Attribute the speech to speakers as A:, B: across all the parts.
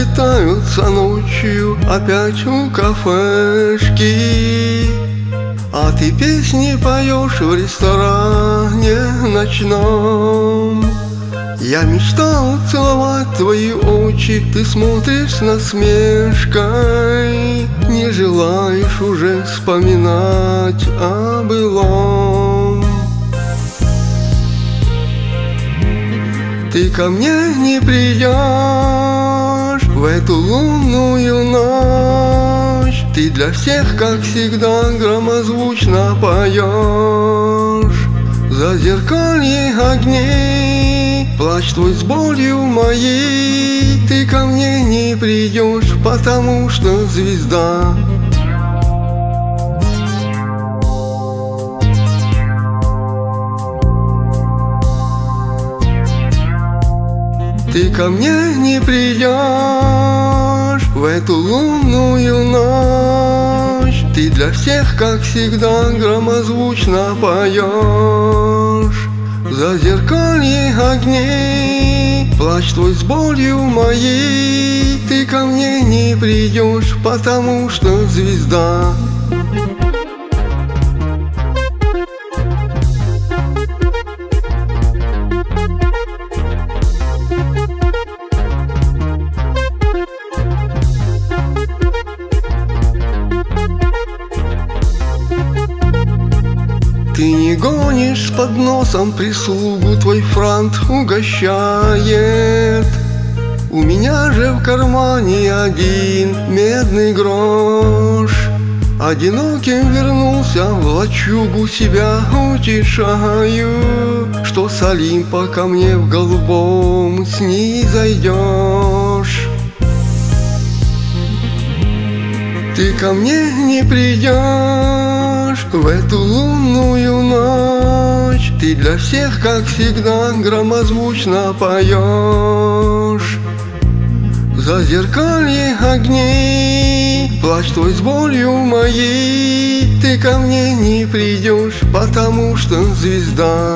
A: разлетаются ночью опять у кафешки, а ты песни поешь в ресторане ночном. Я мечтал целовать твои очи, ты смотришь с насмешкой, не желаешь уже вспоминать о былом. Ты ко мне не придешь в эту лунную ночь, ты для всех, как всегда, громозвучно поешь. Зазеркалье огней, плачь твой с болью моей, ты ко мне не придешь, потому что звезда. Ты ко мне не придешь в эту лунную ночь, ты для всех, как всегда, громозвучно поешь. Зазеркалье огней, плачь твой с болью моей, ты ко мне не придешь, потому что звезда. Ты не гонишь с подносом прислугу, твой франт угощает. У меня же в кармане один медный грош. Одиноким вернулся в лачугу, себя утешаю, что с Олимпа ко мне в голубом снизойдешь. Ты ко мне не придешь в эту лунную ночь, ты для всех, как всегда, громозвучно поешь. Зазеркалье огней, плачь твой с болью моей, ты ко мне не придешь, потому что звезда.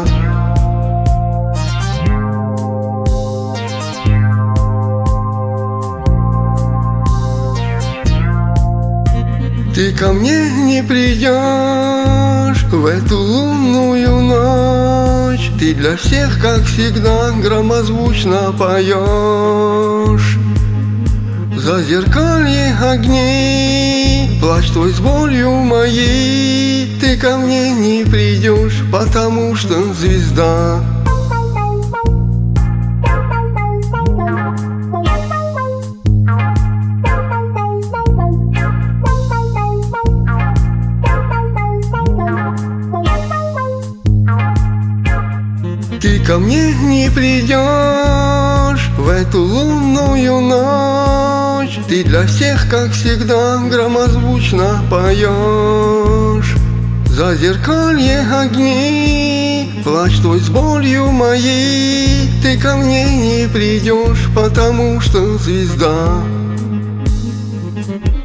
A: Ты ко мне не придешь в эту лунную ночь, ты для всех, как всегда, громозвучно поешь. Зазеркалье огней, плачь твой с болью моей, ты ко мне не придешь, потому что звезда. Ты ко мне не придешь в эту лунную ночь, ты для всех, как всегда, громозвучно поешь. Зазеркалье огней, плачь твой с болью моей, ты ко мне не придешь, потому что звезда.